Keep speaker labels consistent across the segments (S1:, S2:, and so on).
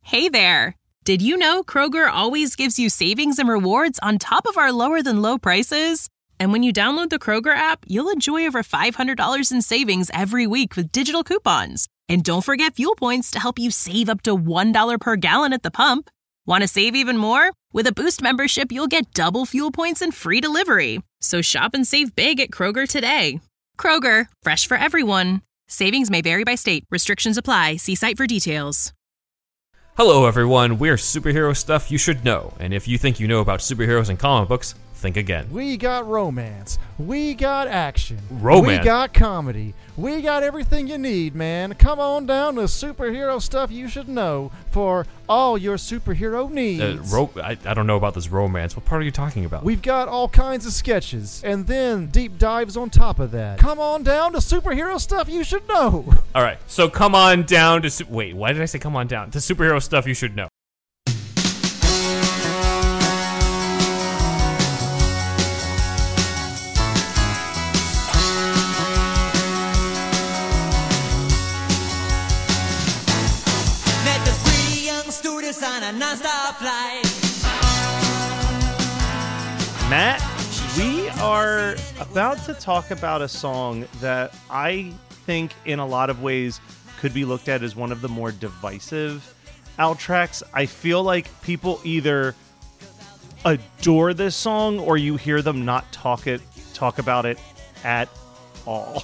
S1: Hey there! Did you know Kroger always gives you savings and rewards on top of our lower-than-low prices? And when you download the Kroger app, you'll enjoy over $500 in savings every week with digital coupons. And don't forget fuel points to help you save up to $1 per gallon at the pump. Want to save even more? With a Boost membership, you'll get double fuel points and free delivery. So shop and save big at Kroger today. Kroger, fresh for everyone. Savings may vary by state. Restrictions apply. See site for details.
S2: Hello everyone, we're Superhero Stuff You Should Know, and if you think you know about superheroes and comic books, think again.
S3: We got romance, we got action,
S2: Romance?
S3: we got comedy, we got everything you need, man. Come on down to Superhero Stuff You Should Know for all your superhero needs.
S2: I don't know about this romance. What part are you talking about?
S3: We've got all kinds of sketches, and then deep dives on top of that. Come on down to Superhero Stuff You Should Know.
S2: Alright, so come on down to... Wait, why did I say come on down? To Superhero Stuff You Should Know.
S4: On a non-stop flight.
S5: Matt, we are about to talk about a song that I think in a lot of ways could be looked at as one of the more divisive outtracks. I feel like people either adore this song or you hear them not talk about it at all.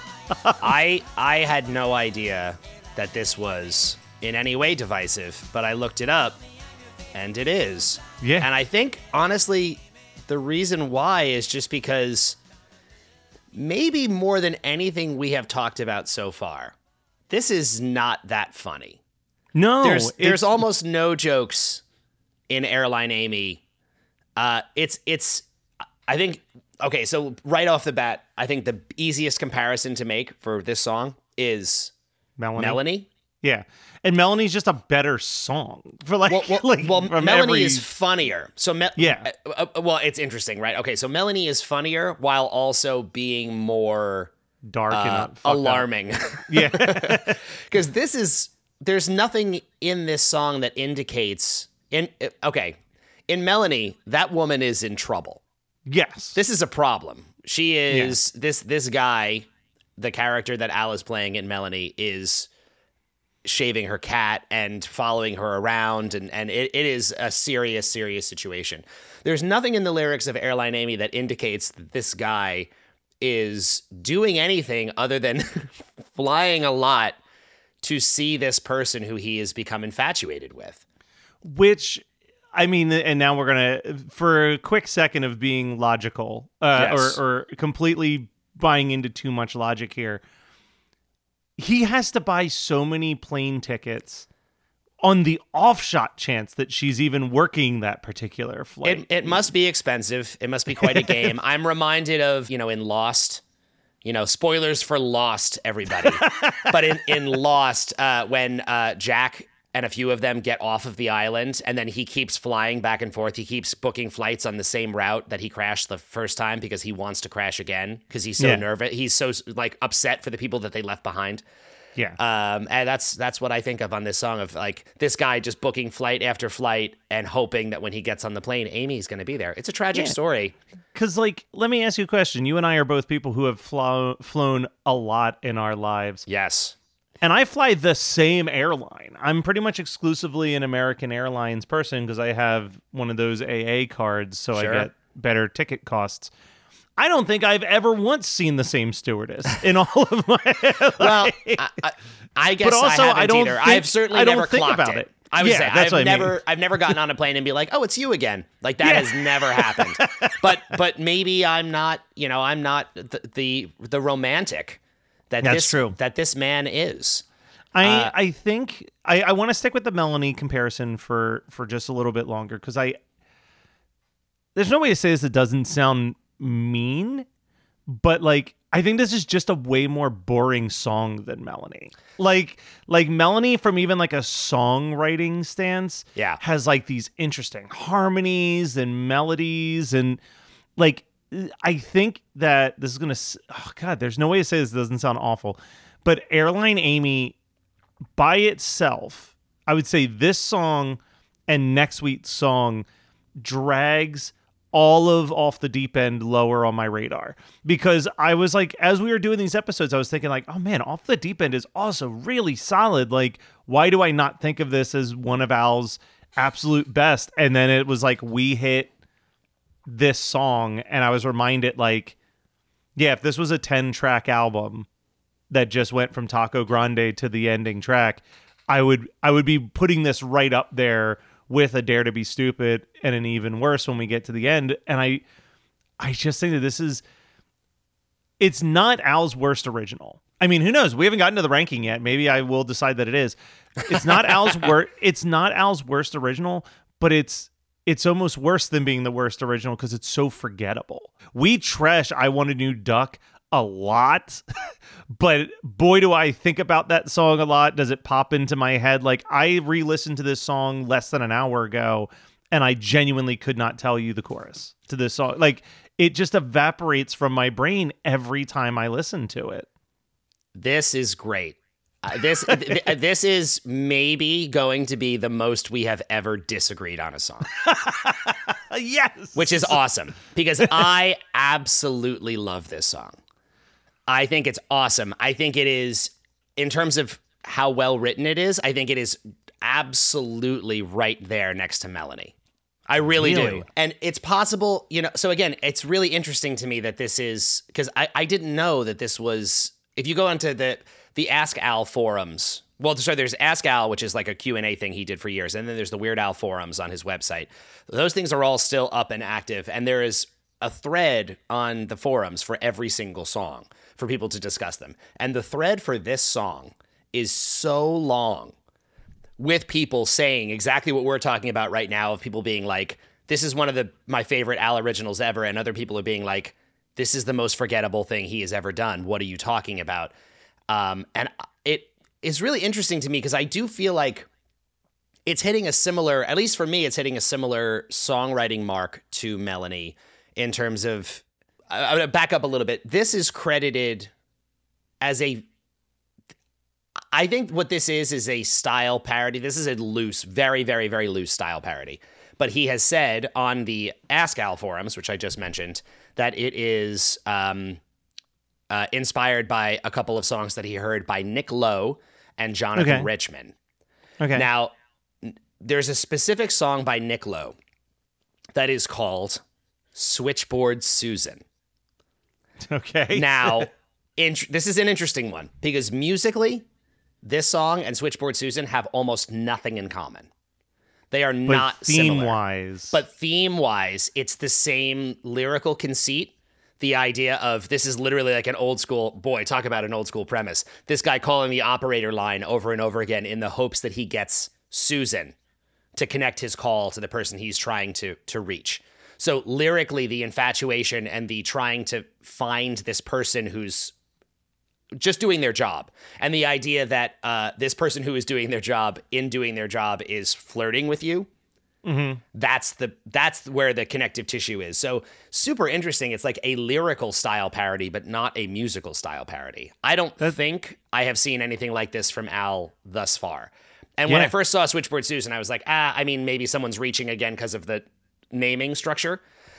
S6: I had no idea that this was in any way divisive, but I looked it up, and it is.
S5: Yeah.
S6: And I think, honestly, the reason why is just because maybe more than anything we have talked about so far, this is not that funny.
S5: No.
S6: There's almost no jokes in Airline Amy. It's I think, okay, so right off the bat, I think the easiest comparison to make for this song is Melanie.
S5: Yeah. And Melanie's just a better song for
S6: Melanie is funnier. So well, it's interesting, right? Okay, so Melanie is funnier while also being more
S5: dark and
S6: alarming.
S5: Yeah,
S6: because there's nothing in this song that indicates in Melanie, that woman is in trouble.
S5: Yes,
S6: this is a problem. She is this guy, the character that Al is playing in Melanie is shaving her cat and following her around, and it is a serious situation. There's nothing in the lyrics of Airline Amy that indicates that this guy is doing anything other than flying a lot to see this person who he has become infatuated with.
S5: Which, I mean, and now we're going to, for a quick second of being logical,
S6: Yes.
S5: or completely buying into too much logic here, he has to buy so many plane tickets on the offshot chance that she's even working that particular flight.
S6: It must be expensive. It must be quite a game. I'm reminded of, in Lost, spoilers for Lost, everybody. But in Lost, when Jack and a few of them get off of the island, and then he keeps flying back and forth. He keeps booking flights on the same route that he crashed the first time because he wants to crash again because he's so nervous. He's so upset for the people that they left behind.
S5: Yeah.
S6: And that's what I think of on this song, of this guy just booking flight after flight and hoping that when he gets on the plane, Amy's going to be there. It's a tragic story.
S5: Because, let me ask you a question. You and I are both people who have flown a lot in our lives.
S6: Yes.
S5: And I fly the same airline. I'm pretty much exclusively an American Airlines person because I have one of those AA cards, so
S6: Sure.
S5: I get better ticket costs. I don't think I've ever once seen the same stewardess in all of my life.
S6: Well, I guess
S5: But also,
S6: I haven't either. I've certainly never
S5: think
S6: clocked
S5: about it.
S6: I would say
S5: that's what I mean.
S6: I've never gotten on a plane and be like, oh, it's you again. That has never happened. But maybe I'm not. I'm not the romantic
S5: That's true.
S6: that this man is.
S5: I think I want to stick with the Melanie comparison for just a little bit longer because there's no way to say this that doesn't sound mean, but I think this is just a way more boring song than Melanie. Like Melanie, from even a songwriting stance, has these interesting harmonies and melodies, and I think that this is gonna. Oh God, there's no way to say this doesn't sound awful, but Airline Amy by itself, I would say this song and next week's song drags all of Off the Deep End lower on my radar, because I was like, as we were doing these episodes, I was thinking like, oh man, Off the Deep End is also really solid. Like, why do I not think of this as one of Al's absolute best? And then it was like, we hit this song and I was reminded like, yeah, if this was a 10-track album that just went from Taco Grande to the ending track, I would be putting this right up there with A Dare to Be Stupid and an even worse when we get to the end. And I just think that it's not Al's worst original. I mean, who knows? We haven't gotten to the ranking yet. Maybe I will decide that it is. It's not Al's worst original, but it's almost worse than being the worst original because it's so forgettable. We trash I Want a New Duck a lot, but boy, do I think about that song a lot. Does it pop into my head? Like, I re-listened to this song less than an hour ago, and I genuinely could not tell you the chorus to this song. Like, it just evaporates from my brain every time I listen to it.
S6: This is great. This is maybe going to be the most we have ever disagreed on a song.
S5: Yes.
S6: Which is awesome, because I absolutely love this song. I think it's awesome. I think it is, in terms of how well written it is, I think it is absolutely right there next to Melanie. I really do. And it's possible, so again, it's really interesting to me that this is, because I didn't know that this was, if you go into the Ask Al forums, well, sorry, there's Ask Al, which is like a Q&A thing he did for years, and then there's the Weird Al forums on his website. Those things are all still up and active, and there is a thread on the forums for every single song for people to discuss them. And the thread for this song is so long, with people saying exactly what we're talking about right now, of people being like, this is one of my favorite Al originals ever, and other people are being like, this is the most forgettable thing he has ever done. What are you talking about? And it is really interesting to me because I do feel like it's hitting a similar, at least for me, it's hitting a similar songwriting mark to Melanie in terms of, I'm going to back up a little bit. This is credited as I think what this is a style parody. This is a loose, very, very, very loose style parody. But he has said on the Ask Al forums, which I just mentioned, that it is inspired by a couple of songs that he heard by Nick Lowe and Jonathan Richman. Okay. Now, there's a specific song by Nick Lowe that is called Switchboard Susan.
S5: Okay.
S6: Now, this is an interesting one because musically, this song and Switchboard Susan have almost nothing in common. They are not similar. But theme-wise, it's the same lyrical conceit. The idea of this is literally like an old school, boy, talk about an old school premise. This guy calling the operator line over and over again in the hopes that he gets Susan to connect his call to the person he's trying to reach. So lyrically, the infatuation and the trying to find this person who's just doing their job, and the idea that this person who is doing their job is flirting with you. Mm-hmm. That's where the connective tissue is. So super interesting. It's like a lyrical style parody, but not a musical style parody. I don't think I have seen anything like this from Al thus far. And when I first saw Switchboard Susan, I was like, I mean, maybe someone's reaching again because of the naming structure.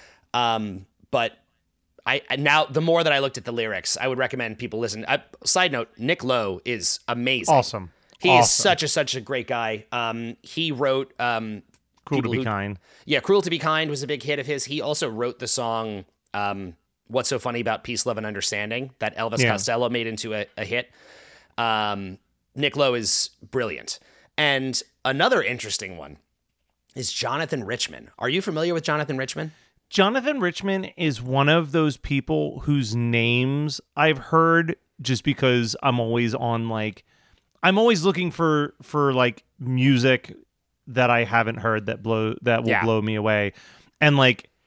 S6: But now the more that I looked at the lyrics, I would recommend people listen. Side note, Nick Lowe is amazing.
S5: Awesome.
S6: He is such a great guy. He wrote
S5: Cruel to Be Kind.
S6: Yeah, Cruel to Be Kind was a big hit of his. He also wrote the song What's So Funny About Peace, Love, and Understanding that Elvis Costello made into a hit. Nick Lowe is brilliant. And another interesting one is Jonathan Richman. Are you familiar with Jonathan Richman?
S5: Jonathan Richman is one of those people whose names I've heard just because I'm always on I'm always looking for like music that I haven't heard that will blow me away. And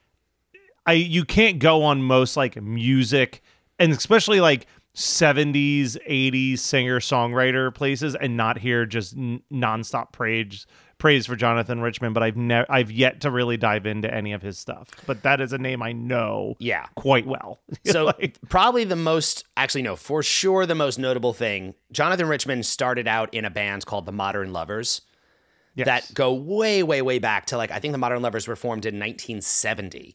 S5: you can't go on most like music and especially like 70s, 80s singer-songwriter places and not hear just nonstop praise for Jonathan Richman, but I've yet to really dive into any of his stuff. But that is a name I know quite well.
S6: So probably for sure the most notable thing, Jonathan Richman started out in a band called the Modern Lovers. that go way, way, way back to like, I think the Modern Lovers were formed in 1970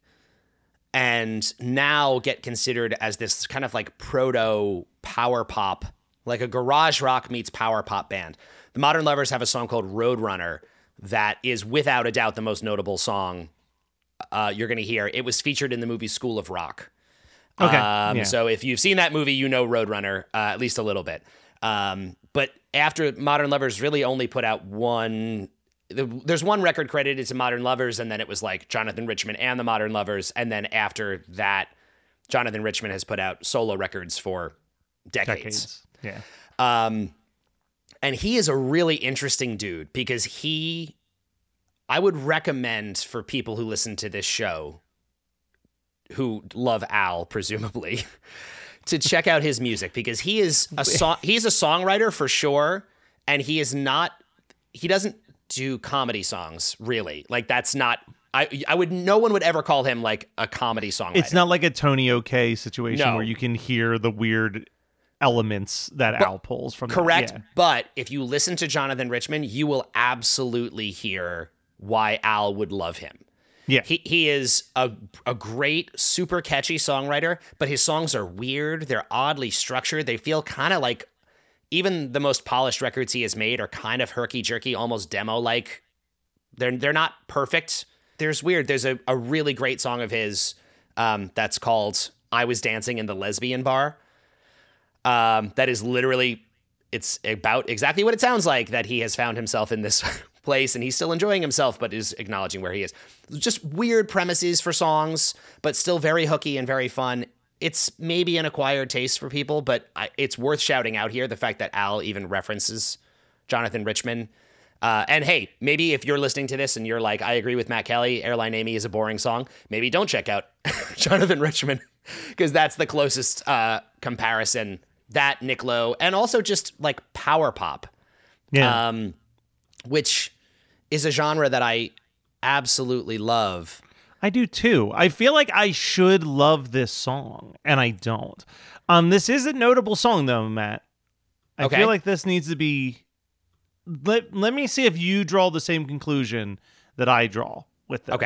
S6: and now get considered as this kind of like proto power pop, like a garage rock meets power pop band. The Modern Lovers have a song called Roadrunner that is without a doubt the most notable song you're going to hear. It was featured in the movie School of Rock.
S5: Okay.
S6: So if you've seen that movie, you know Roadrunner, at least a little bit. But after Modern Lovers really only put out there's one record credited to Modern Lovers, and then it was like Jonathan Richman and the Modern Lovers. And then after that, Jonathan Richman has put out solo records for decades.
S5: Yeah.
S6: And he is a really interesting dude because I would recommend for people who listen to this show, who love Al, presumably, to check out his music because he's a songwriter for sure. And he doesn't do comedy songs really. Like that's not, no one would ever call him like a comedy songwriter.
S5: It's not like a Tony O.K. situation
S6: No.
S5: where you can hear the weird elements that Al pulls from.
S6: Correct.
S5: That. Yeah.
S6: But if you listen to Jonathan Richman, you will absolutely hear why Al would love him.
S5: Yeah.
S6: He is a great, super catchy songwriter, but his songs are weird. They're oddly structured. They feel kind of like, even the most polished records he has made are kind of herky-jerky, almost demo-like. They're not perfect. There's a really great song of his that's called I Was Dancing in the Lesbian Bar. That is literally, it's about exactly what it sounds like, that he has found himself in this place and he's still enjoying himself, but is acknowledging where he is. Just weird premises for songs, but still very hooky and very fun. It's maybe an acquired taste for people, but it's worth shouting out here, the fact that Al even references Jonathan Richman. And hey, maybe if you're listening to this and you're like, I agree with Matt Kelly, Airline Amy is a boring song, maybe don't check out Jonathan Richman, because that's the closest comparison. That, Nick Lowe, and also just like power pop.
S5: Yeah.
S6: Which is a genre that I absolutely love.
S5: I do too. I feel like I should love this song, and I don't. This is a notable song, though, Matt. I feel like this needs to be. Let me see if you draw the same conclusion that I draw with this.
S6: Okay.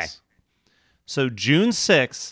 S5: So June 6th,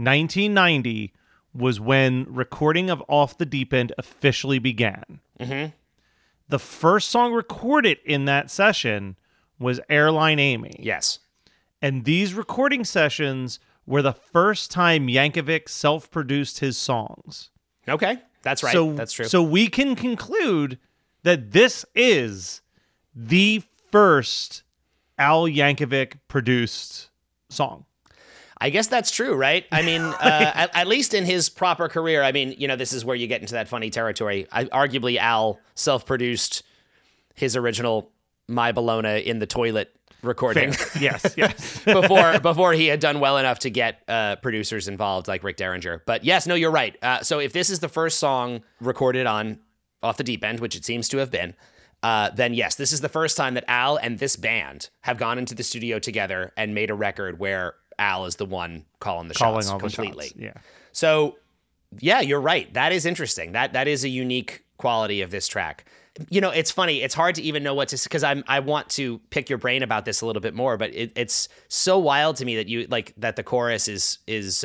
S5: 1990 was when recording of Off the Deep End officially began.
S6: Mm-hmm.
S5: The first song recorded in that session was Airline Amy.
S6: Yes.
S5: And these recording sessions were the first time Yankovic self-produced his songs.
S6: Okay, that's right. That's true.
S5: So we can conclude that this is the first Al Yankovic produced song.
S6: I guess that's true, right? I mean, at least in his proper career. I mean, this is where you get into that funny territory. Arguably, Al self-produced his original My Bologna in the Toilet recording.
S5: Yes.
S6: before he had done well enough to get producers involved like Rick Derringer. But yes, no, you're right. So if this is the first song recorded on Off the Deep End, which it seems to have been, then yes, this is the first time that Al and this band have gone into the studio together and made a record where Al is the one calling the shots completely.
S5: Shots. Yeah.
S6: So yeah, you're right. That is interesting. That is a unique quality of this track. It's funny. It's hard to even know what to, because I want to pick your brain about this a little bit more, but it's so wild to me that you like that the chorus is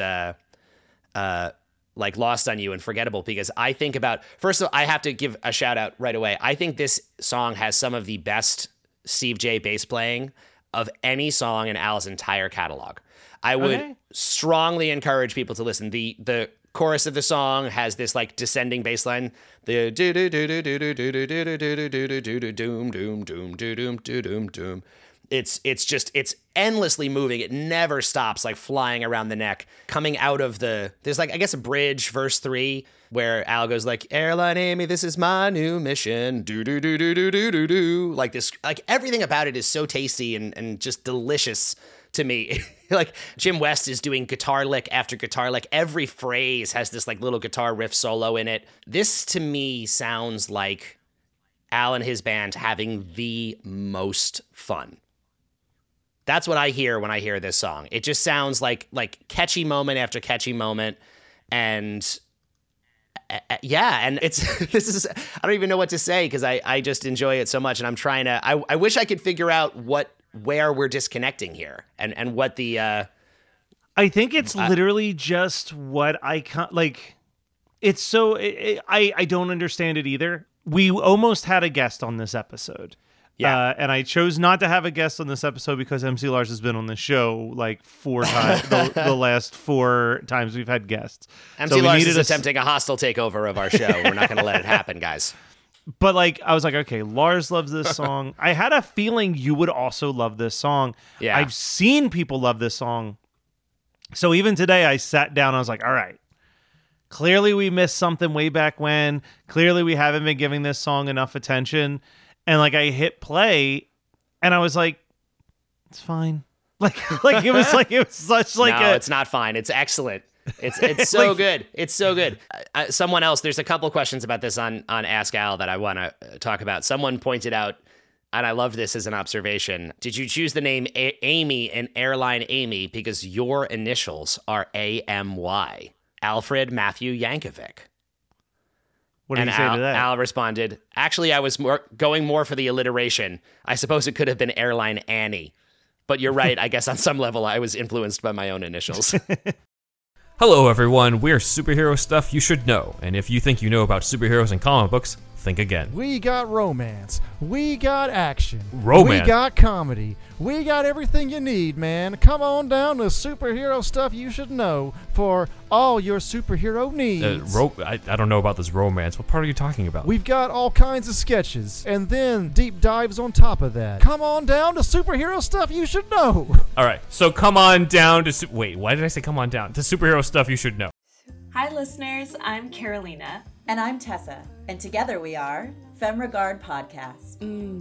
S6: like lost on you and forgettable, because I think about, first of all, I have to give a shout out right away. I think this song has some of the best Steve J bass playing of any song in Al's entire catalog. I would strongly encourage people to listen. The chorus of the song has this like descending bass line. The do do do do do do do do do do do do do doom doom doom doom doom doom. It's endlessly moving. It never stops, like flying around the neck. Coming out of there's like, I guess, a bridge, verse 3, where Al goes like, Airline Amy, this is my new mission. Do do do do do do do do. Like this, like everything about it is so tasty and just delicious to me. Like Jim West is doing guitar lick after guitar lick. Every phrase has this like little guitar riff solo in it. This to me sounds like Al and his band having the most fun. That's what I hear when I hear this song. It just sounds like catchy moment after catchy moment, and yeah, and it's this is I don't even know what to say because I just enjoy it so much, and I'm trying to I wish I could figure out where we're disconnecting here and what the
S5: I think it's literally just what like. It's so I don't understand it either. We almost had a guest on this episode.
S6: Yeah.
S5: And I chose not to have a guest on this episode because MC Lars has been on the show like 4 times, the last 4 times we've had guests.
S6: MC Lars is attempting a hostile takeover of our show. We're not going to let it happen, guys.
S5: But like, I was like, okay, Lars loves this song. I had a feeling you would also love this song.
S6: Yeah.
S5: I've seen people love this song. So even today I sat down, I was like, all right, clearly we missed something way back when. Clearly we haven't been giving this song enough attention. And like I hit play and I was like, it's fine. Like it was such like
S6: no, it's not fine. It's excellent. It's so good. It's so good. Someone else, there's a couple questions about this on Ask Al that I want to talk about. Someone pointed out, and I love this as an observation. Did you choose the name Amy and Airline Amy because your initials are AMY? Alfred Matthew Yankovic.
S5: What did you say to that?
S6: Al responded, actually, I was going more for the alliteration. I suppose it could have been Airline Annie. But you're right. I guess on some level, I was influenced by my own initials.
S2: Hello, everyone. We're Superhero Stuff You Should Know. And if you think you know about superheroes and comic books, think again.
S3: We got romance. We got action.
S2: Romance?
S3: We got comedy. We got everything you need, man. Come on down to Superhero Stuff You Should Know for all your superhero needs.
S2: I don't know about this romance. What part are you talking about?
S3: We've got all kinds of sketches, and then deep dives on top of that. Come on down to Superhero Stuff You Should Know.
S2: All right, so come on down to... Wait, why did I say come on down? To Superhero Stuff You Should Know.
S7: Hi, listeners. I'm Carolina.
S8: And I'm Tessa, and together we are Femme Regard Podcast.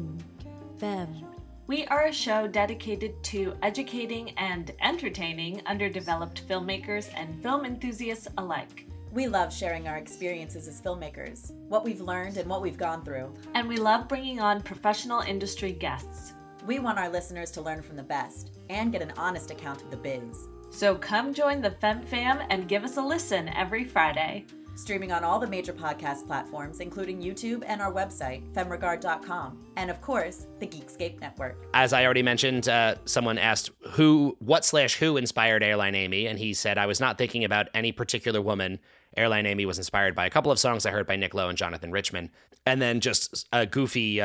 S7: Femme. We are a show dedicated to educating and entertaining underdeveloped filmmakers and film enthusiasts alike.
S8: We love sharing our experiences as filmmakers, what we've learned and what we've gone through.
S7: And we love bringing on professional industry guests.
S8: We want our listeners to learn from the best and get an honest account of the biz.
S7: So come join the Femme Fam and give us a listen every Friday.
S8: Streaming on all the major podcast platforms, including YouTube and our website, femregard.com. And of course, the Geekscape Network.
S6: As I already mentioned, someone asked who inspired Airline Amy, and he said, I was not thinking about any particular woman. Airline Amy was inspired by a couple of songs I heard by Nick Lowe and Jonathan Richman. And then just a goofy...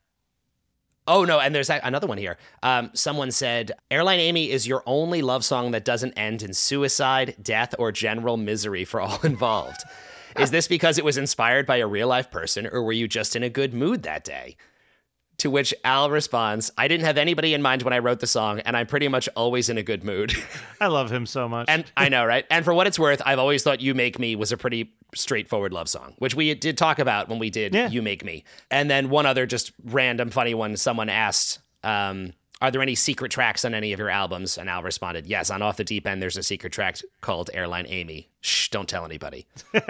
S6: Oh, no, and there's another one here. Someone said, Airline Amy is your only love song that doesn't end in suicide, death, or general misery for all involved. Is this because it was inspired by a real-life person, or were you just in a good mood that day? To which Al responds, I didn't have anybody in mind when I wrote the song, and I'm pretty much always in a good mood.
S5: I love him so much.
S6: And I know, right? And for what it's worth, I've always thought You Make Me was a pretty straightforward love song, which we did talk about when we did You Make Me. And then one other just random funny one, someone asked, are there any secret tracks on any of your albums? And Al responded, yes, on Off the Deep End, there's a secret track called Airline Amy. Shh, don't tell anybody.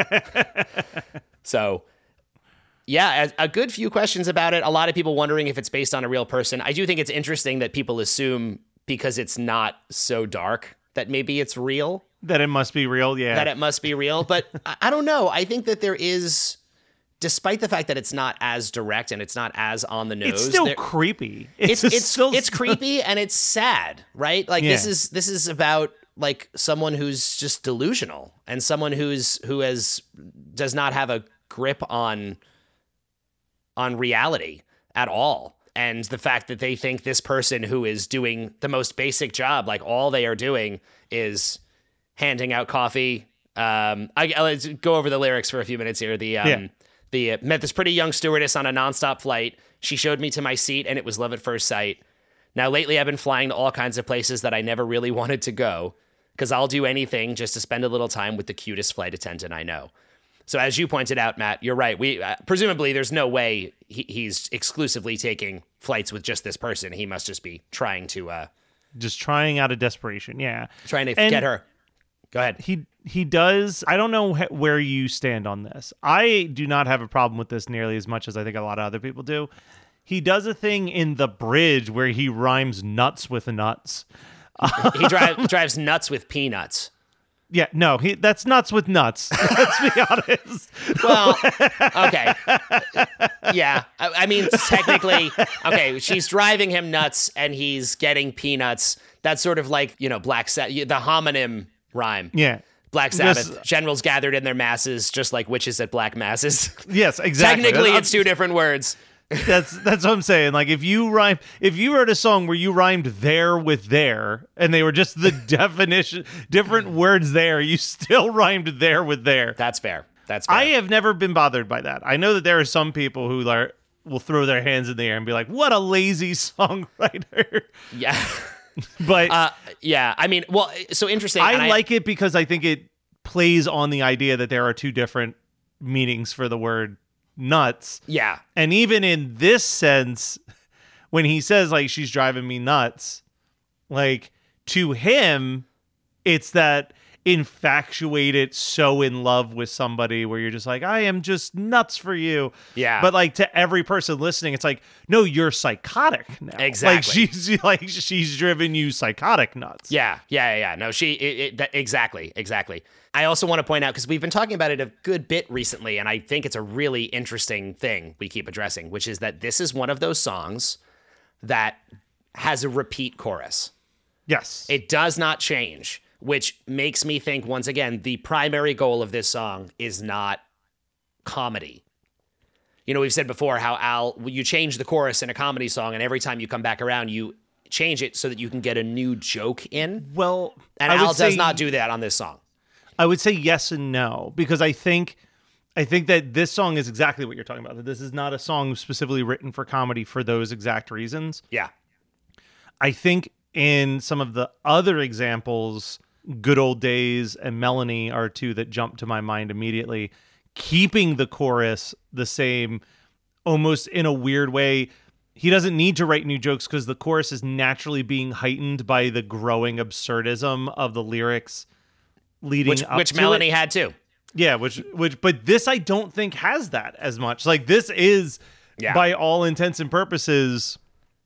S6: So... yeah, a good few questions about it. A lot of people wondering if it's based on a real person. I do think it's interesting that people assume because it's not so dark that maybe it's real.
S5: That it must be real, yeah.
S6: That it must be real. But I don't know. I think that there is, despite the fact that it's not as direct and it's not as on the nose.
S5: It's still creepy.
S6: It's creepy and it's sad, right? Like this is about like someone who's just delusional and someone who does not have a grip on reality at all. And the fact that they think this person who is doing the most basic job, like all they are doing is handing out coffee. Let's go over the lyrics for a few minutes here. Met this pretty young stewardess on a nonstop flight. She showed me to my seat and it was love at first sight. Now lately I've been flying to all kinds of places that I never really wanted to go because I'll do anything just to spend a little time with the cutest flight attendant I know. So as you pointed out, Matt, you're right. We presumably there's no way he's exclusively taking flights with just this person. He must just be trying to...
S5: just trying out of desperation, yeah.
S6: Trying to get her. Go ahead.
S5: He does... I don't know where you stand on this. I do not have a problem with this nearly as much as I think a lot of other people do. He does a thing in the bridge where he rhymes nuts with nuts.
S6: He drives nuts with peanuts.
S5: Yeah, no, that's nuts with nuts. Let's be honest.
S6: Well, okay. Yeah. I mean, technically, okay, she's driving him nuts and he's getting peanuts. That's sort of like, Black Sabbath, the homonym rhyme.
S5: Yeah.
S6: Black Sabbath, generals gathered in their masses, just like witches at black masses.
S5: Yes, exactly.
S6: Technically, it's two different words.
S5: That's what I'm saying. Like if you wrote a song where you rhymed there with there, and they were just the definition, different words there, you still rhymed there with there.
S6: That's fair.
S5: I have never been bothered by that. I know that there are some people who will throw their hands in the air and be like, "What a lazy songwriter."
S6: Yeah.
S5: But
S6: yeah, I mean, well, so interesting.
S5: I like it because I think it plays on the idea that there are two different meanings for the word nuts.
S6: Yeah.
S5: And even in this sense, when he says like she's driving me nuts, like to him, it's that infatuated, so in love with somebody where you're just like, I am just nuts for you.
S6: Yeah.
S5: But like to every person listening, it's like, no, you're psychotic now.
S6: Exactly.
S5: She's driven you psychotic nuts.
S6: Yeah. No, exactly. I also want to point out, because we've been talking about it a good bit recently, and I think it's a really interesting thing we keep addressing, which is that this is one of those songs that has a repeat chorus.
S5: Yes.
S6: It does not change, which makes me think, once again, the primary goal of this song is not comedy. We've said before how, Al, you change the chorus in a comedy song, and every time you come back around, you change it so that you can get a new joke in.
S5: Well,
S6: and Al does not do that on this song.
S5: I would say yes and no, because I think that this song is exactly what you're talking about. That this is not a song specifically written for comedy for those exact reasons.
S6: Yeah.
S5: I think in some of the other examples, Good Old Days and Melanie are two that jump to my mind immediately. Keeping the chorus the same, almost in a weird way. He doesn't need to write new jokes because the chorus is naturally being heightened by the growing absurdism of the lyrics leading up
S6: which
S5: to
S6: Melanie
S5: it.
S6: had too.
S5: Yeah, but this I don't think has that as much. Like this is, by all intents and purposes,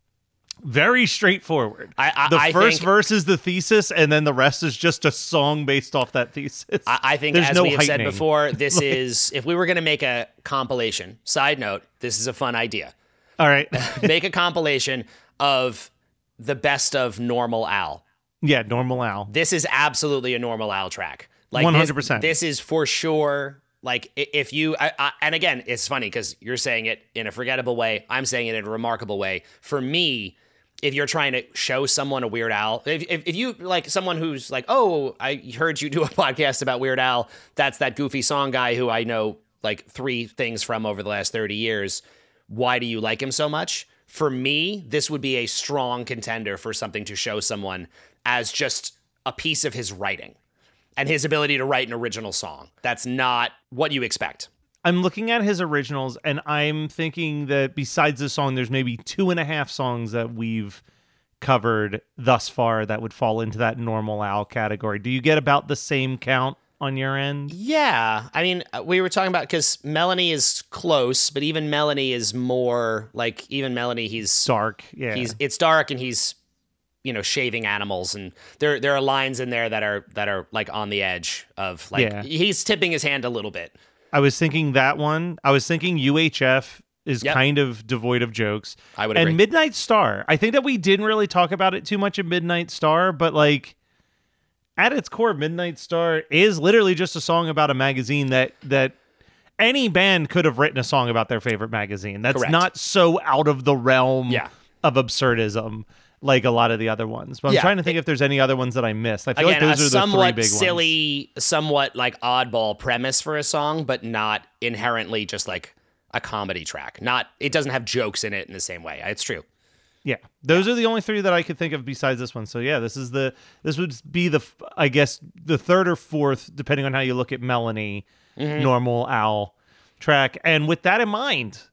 S5: very straightforward. The first verse is the thesis, and then the rest is just a song based off that thesis.
S6: I think,
S5: there's
S6: as
S5: no
S6: we have
S5: heightening.
S6: said before, this is, if we were going to make a compilation, side note, this is a fun idea.
S5: All right.
S6: Make a compilation of the best of Normal Al.
S5: Yeah, Normal Al.
S6: This is absolutely a Normal Al track. Like
S5: 100%.
S6: This is for sure. Like if you, and again, it's funny because you're saying it in a forgettable way. I'm saying it in a remarkable way. For me, if you're trying to show someone a Weird Al, if you like someone who's like, oh, I heard you do a podcast about Weird Al. That's that goofy song guy who I know like 3 things from over the last 30 years. Why do you like him so much? For me, this would be a strong contender for something to show someone as just a piece of his writing and his ability to write an original song. That's not what you expect.
S5: I'm looking at his originals, and I'm thinking that besides this song, there's maybe 2.5 songs that we've covered thus far that would fall into that Normal Al category. Do you get about the same count on your end?
S6: Yeah. I mean, we were talking about, because Melanie is close, but even Melanie is more like, even Melanie, he's
S5: dark. Yeah.
S6: It's dark, and he's, shaving animals, and there are lines in there that are like on the edge of like, he's tipping his hand a little bit.
S5: I was thinking that one. I was thinking UHF is kind of devoid of jokes.
S6: I would agree.
S5: And Midnight Star. I think that we didn't really talk about it too much in Midnight Star, but like at its core, Midnight Star is literally just a song about a magazine that any band could have written a song about their favorite magazine. That's
S6: Correct.
S5: not so out of the realm of absurdism like a lot of the other ones. But I'm trying to think if there's any other ones that I missed. I feel like those are the 3 big ones.
S6: Somewhat silly, somewhat like oddball premise for a song, but not inherently just like a comedy track. It doesn't have jokes in it in the same way. It's true.
S5: Yeah, those are the only 3 that I could think of besides this one. So yeah, this would be I guess the 3rd or 4th, depending on how you look at Melanie, Normal Al track. And with that in mind,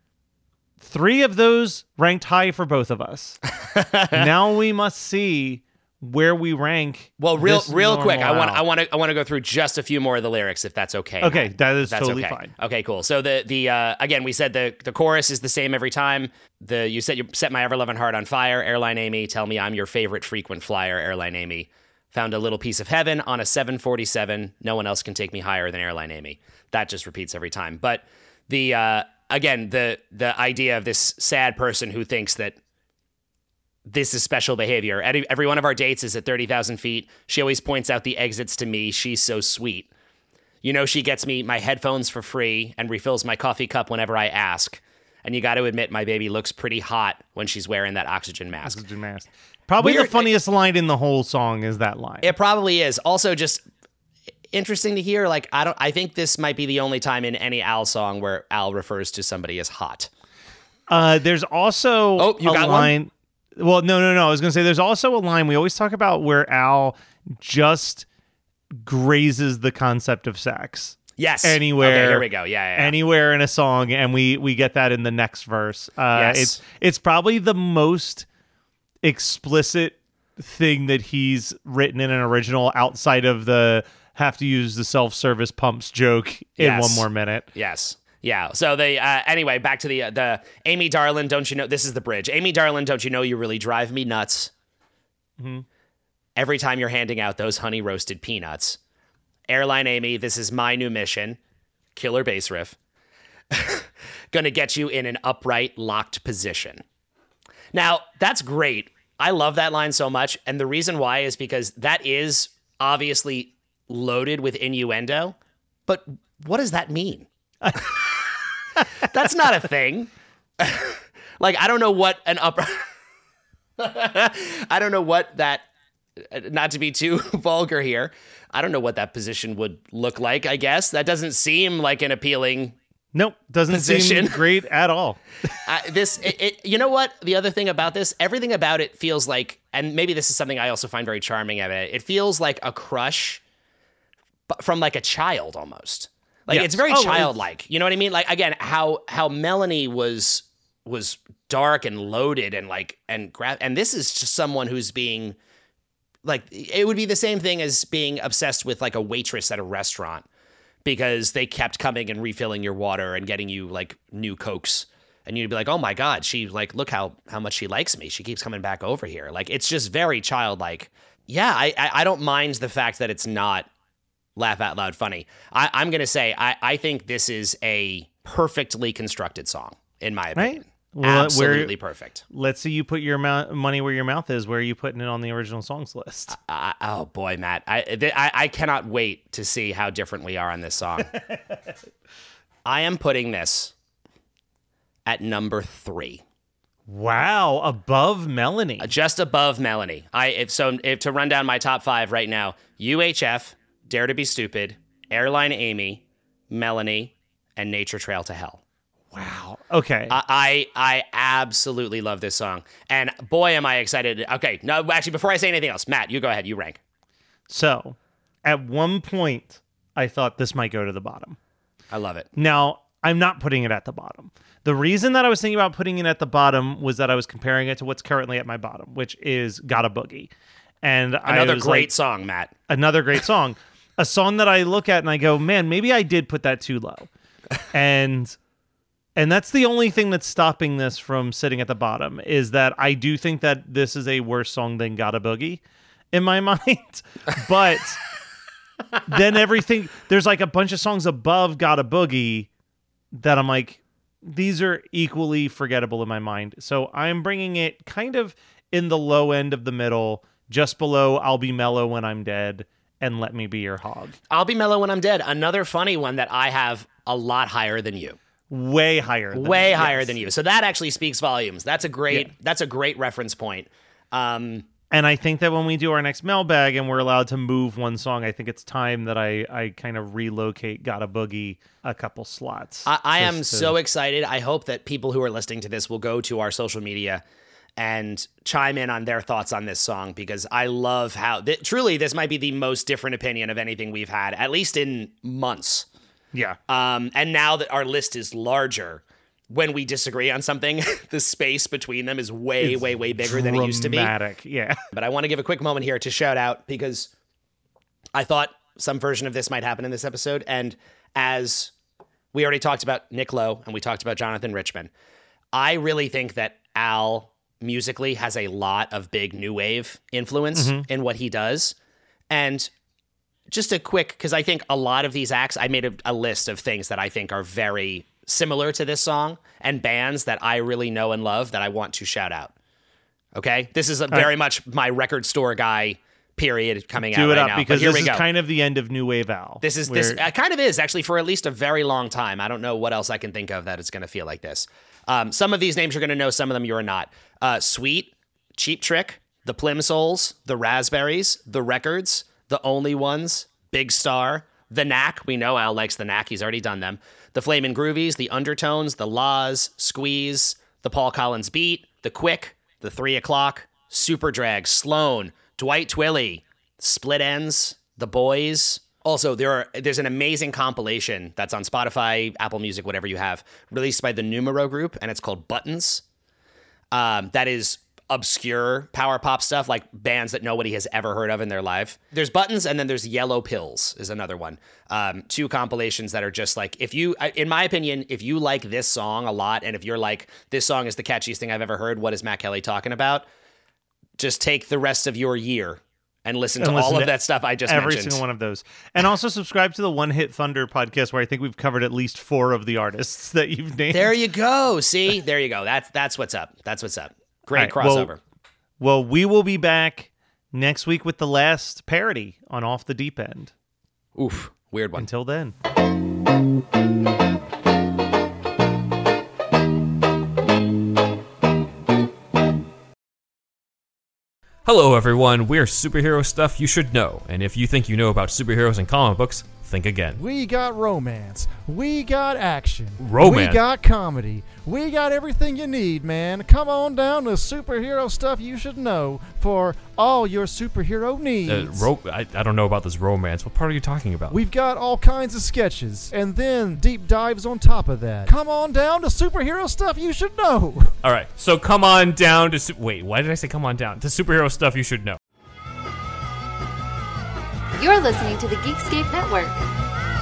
S5: 3 of those ranked high for both of us. Now we must see where we rank.
S6: Well, real quick, I want to go through just a few more of the lyrics, if that's okay.
S5: Okay,
S6: Matt.
S5: that is
S6: That's
S5: totally
S6: okay.
S5: fine.
S6: Okay, cool. So the again, we said the chorus is the same every time. You set my ever loving heart on fire, Airline Amy. Tell me I'm your favorite frequent flyer, Airline Amy. Found a little piece of heaven on a 747. No one else can take me higher than Airline Amy. That just repeats every time. But the again, the idea of this sad person who thinks that this is special behavior. Every one of our dates is at 30,000 feet. She always points out the exits to me. She's so sweet. You know, she gets me my headphones for free and refills my coffee cup whenever I ask. And you got to admit, my baby looks pretty hot when she's wearing that oxygen mask.
S5: Probably the funniest line in the whole song is that line.
S6: It probably is. Also, just interesting to hear. Like, I think this might be the only time in any Al song where Al refers to somebody as hot.
S5: There's also
S6: you got
S5: line. Well, no. I was going to say there's also a line we always talk about where Al just grazes the concept of sex.
S6: Yes.
S5: Anywhere.
S6: Okay, here we go. Yeah.
S5: Anywhere in a song, and we get that in the next verse.
S6: Yes.
S5: It's probably the most explicit thing that he's written in an original outside of the have to use the self-service pumps joke in 1 more minute.
S6: Yes. Yeah. So they anyway, back to the Amy Darlin', don't you know, this is the bridge. Amy Darlin', don't you know you really drive me nuts?
S5: Mm-hmm.
S6: Every time you're handing out those honey roasted peanuts. Airline Amy, this is my new mission. Killer bass riff. Gonna get you in an upright, locked position. Now, that's great. I love that line so much. And the reason why is because that is obviously loaded with innuendo. But what does that mean? That's not a thing. Like, I don't know what an upright... I don't know what that... Not to be too vulgar here. I don't know what that position would look like, I guess. That doesn't seem like an appealing...
S5: Nope, doesn't
S6: position.
S5: seem great at all.
S6: You know what? The other thing about this, everything about it feels like, and maybe this is something I also find very charming about it, it feels like a crush from like a child almost. Like
S5: Yes.
S6: it's very childlike. You know what I mean? Like, again, how Melanie was dark and loaded and this is just someone who's being like, it would be the same thing as being obsessed with like a waitress at a restaurant because they kept coming and refilling your water and getting you like new Cokes. And you'd be like, oh my God, she like, look how much she likes me. She keeps coming back over here. Like, it's just very childlike. Yeah, I don't mind the fact that it's not laugh out loud funny. I'm going to say, I think this is a perfectly constructed song, in my opinion.
S5: Right? Well,
S6: absolutely perfect.
S5: Let's see you put your money where your mouth is. Where are you putting it on the original songs list?
S6: Oh boy, Matt, I cannot wait to see how different we are on this song. I am putting this at number 3.
S5: Wow, above Melanie.
S6: Just above Melanie. If to run down my top 5 right now: UHF, Dare to Be Stupid, Airline Amy, Melanie, and Nature Trail to Hell.
S5: Wow. Okay.
S6: I absolutely love this song. And boy, am I excited. Okay. No, actually, before I say anything else, Matt, you go ahead. You rank.
S5: So, at one point, I thought this might go to the bottom.
S6: I love it.
S5: Now, I'm not putting it at the bottom. The reason that I was thinking about putting it at the bottom was that I was comparing it to what's currently at my bottom, which is Gotta Boogie. And
S6: another great song, Matt.
S5: Another great song. A song that I look at and I go, man, maybe I did put that too low. And that's the only thing that's stopping this from sitting at the bottom, is that I do think that this is a worse song than Gotta Boogie in my mind. But then there's like a bunch of songs above Gotta Boogie that I'm like, these are equally forgettable in my mind. So I'm bringing it kind of in the low end of the middle, just below I'll Be Mellow When I'm Dead and Let Me Be Your Hog.
S6: I'll Be Mellow When I'm Dead. Another funny one that I have a lot higher than you.
S5: Way higher than
S6: you. So that actually speaks volumes. That's a great reference point.
S5: And I think that when we do our next mailbag and we're allowed to move one song, I think it's time that I kind of relocate Gotta Boogie a couple slots.
S6: I am so excited. I hope that people who are listening to this will go to our social media and chime in on their thoughts on this song, because I love how truly this might be the most different opinion of anything we've had, at least in months.
S5: Yeah.
S6: And now that our list is larger, when we disagree on something, the space between them is way bigger than it used to be.
S5: Dramatic, yeah.
S6: But I want to give a quick moment here to shout out, because I thought some version of this might happen in this episode. And as we already talked about Nick Lowe and we talked about Jonathan Richman, I really think that Al musically has a lot of big new wave influence in what he does. And just a quick, because I think a lot of these acts, I made a list of things that I think are very similar to this song and bands that I really know and love that I want to shout out. Okay? This is very much my record store guy period coming out right now.
S5: Because
S6: here
S5: this
S6: we
S5: is
S6: go.
S5: kind of the end of New Wave Al.
S6: This kind of is actually for at least a very long time. I don't know what else I can think of that it's going to feel like this. Some of these names you're going to know, some of them you're not. Sweet, Cheap Trick, the Plimsolls, the Raspberries, the Records, the Only Ones, Big Star, the Knack. We know Al likes the Knack. He's already done them. The Flamin' Groovies, the Undertones, the Laws, Squeeze, the Paul Collins Beat, the Quick, the 3 O'Clock, Superdrag, Sloan, Dwight Twilley, Split Ends, The Boys. Also, there's an amazing compilation that's on Spotify, Apple Music, whatever you have, released by the Numero Group, and it's called Buttons. That is obscure power pop stuff, like bands that nobody has ever heard of in their life. There's Buttons, and then there's Yellow Pills is another one. 2 compilations that are just like, in my opinion, if you like this song a lot, and if you're like, this song is the catchiest thing I've ever heard, what is Matt Kelly talking about? Just take the rest of your year and listen to all of that stuff I just mentioned.
S5: Every single one of those. And also subscribe to the One Hit Thunder podcast, where I think we've covered at least 4 of the artists that you've named.
S6: There you go. See? There you go. That's what's up. That's what's up. Great crossover.
S5: Well, we will be back next week with the last parody on Off the Deep End.
S6: Oof. Weird one.
S5: Until then.
S2: Hello everyone, we're Superhero Stuff You Should Know, and if you think you know about superheroes and comic books, think again.
S3: We got romance. We got action.
S2: Romance.
S3: We got comedy. We got everything you need, man. Come on down to Superhero Stuff You Should Know for all your superhero needs.
S2: I don't know about this romance. What part are you talking about?
S3: We've got all kinds of sketches, and then deep dives on top of that. Come on down to Superhero Stuff You Should Know.
S2: All right, so come on down to... Wait, why did I say come on down? To Superhero Stuff You Should Know.
S9: You're listening to the Geekscape Network.